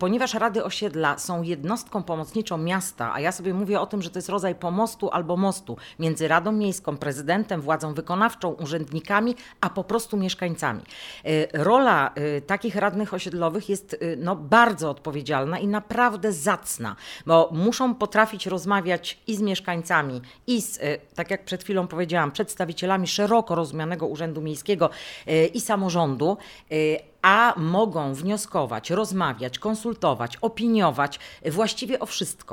ponieważ rady osiedla są jednostką pomocniczą miasta, a ja sobie mówię o tym, że to jest rodzaj pomostu albo mostu między Radą Miejską, prezydentem, władzą wykonawczą, urzędnikami, a po prostu mieszkańcami. Rola takich radnych osiedlowych jest bardzo odpowiedzialna i naprawdę zacna, bo muszą potrafić rozmawiać i z mieszkańcami, i z, tak jak przed chwilą powiedziałam, przedstawicielami szeroko rozumianego urzędu miejskiego i samorządu, a mogą wnioskować, rozmawiać, konsultować, opiniować właściwie o wszystko.